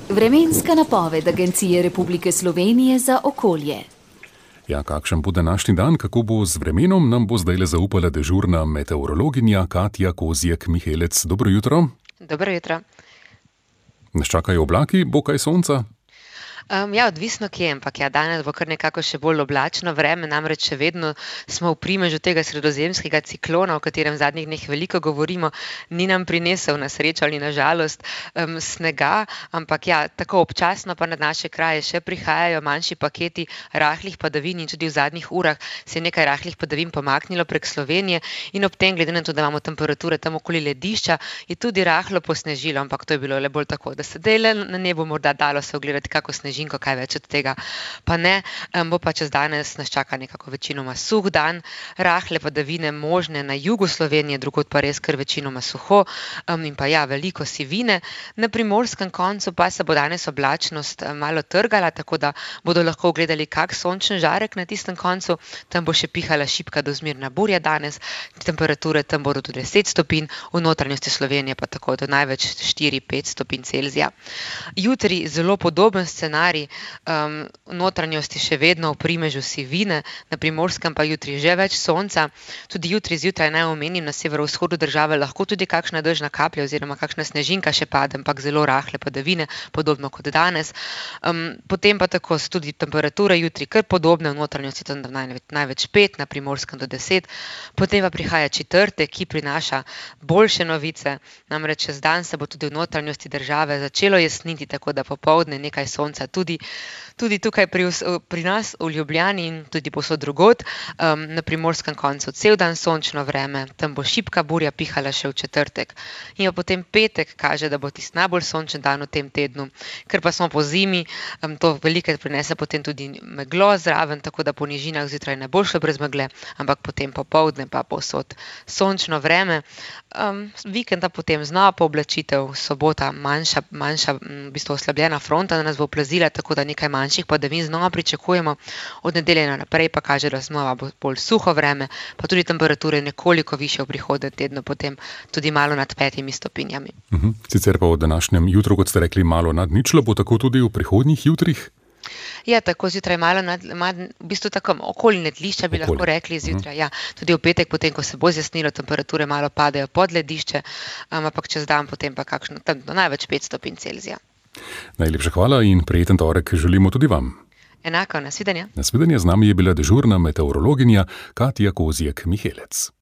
Vremenska napoved Agencije Republike Slovenije za okolje. Ja, kakšen bo današnji dan, kako bo z vremenom, nam bo zdajle zaupala dežurna meteorologinja Katja Kozjek-Mihelec. Dobro jutro. Dobro jutro. Nas čakajo oblaki, bo kaj sonca? Odvisno kje, ampak danes bo kar nekako še bolj oblačno vreme, namreč še vedno smo v primežu tega sredozemskega ciklona, o katerem v zadnjih dneh veliko govorimo, ni nam prinesel na srečo ali na žalost snega, ampak tako občasno pa na naše kraje še prihajajo manjši paketi rahlih padavin in tudi v zadnjih urah se je nekaj rahlih padavin pomaknilo prek Slovenije in ob tem, glede na to, da imamo temperature tam okoli ledišča, je tudi rahlo posnežilo, ampak to je bilo le bolj tako, da se dele na nebu morda dalo se ogledati kako sneži. Kaj več od tega pa ne, bo pa čez danes nas čaka nekako večinoma suh dan, rahle padavine možne na jugu Slovenije, drugod pa res kar večinoma suho in pa veliko sivine. Na primorskem koncu pa se bo danes oblačnost malo trgala, tako da bodo lahko gledali kak sončen žarek na tistem koncu, tam bo še pihala šibka do zmerna burja danes, temperature tam bodo do 10 stopinj, v notranjosti Slovenije pa tako do največ 4-5 stopinj Celzija. Jutri zelo podoben scenarij, v notranjosti še vedno v primežu sivine, na primorskem pa jutri že več sonca. Tudi jutri zjutraj naj omenim, na severovzhodu države lahko tudi kakšna dežna kaplja oziroma kakšna snežinka še pade, ampak zelo rahle padavine, podobno kot danes. Potem pa tako so tudi temperature jutri kar podobne, v notranjosti tam največ 5, na primorskem do 10. Potem pa prihaja četrtek, ki prinaša boljše novice, namreč čez dan se bo tudi v notranjosti države začelo jesniti, tako da popoldne nekaj sonca tudi tukaj pri nas v Ljubljani in tudi povsod drugod, na primorskem koncu cel dan sončno vreme, tam bo šibka burja pihala še v četrtek. In pa potem petek kaže, da bo tisti najbolj sončen dan v tem tednu, ker pa smo po zimi, to velikokrat prinese potem tudi meglo zraven, tako da po nižinah zjutraj ne bo šlo brez megle, ampak potem popoldne pa povsod sončno vreme. Vikenda potem znova pooblačitev, sobota manjša v bistvu oslabljena fronta nas bo oplazila, tako da nekaj manjših padavin znova pričakujemo, od nedelje naprej pa kaže, da znova bo bolj suho vreme, pa tudi temperature nekoliko višje v prihodnjem tednu, potem tudi malo nad 5 stopinjami. Sicer pa v današnjem jutru, kot ste rekli, malo nad ničlo, bo tako tudi v prihodnjih jutrih? Tako zjutraj malo v bistvu tako okoli nedlišča bi lahko rekli zjutraj, tudi v petek, potem ko se bo zjasnilo, temperature malo padajo pod ledišče, ampak čez dan potem pa kakšno tam do največ 5 stopinj Celzija. Najlepša hvala in prijeten torek želimo tudi vam. Enako, nasvidenje. Nasvidenje, z nami je bila dežurna meteorologinja Katja Kozjek-Mihelec.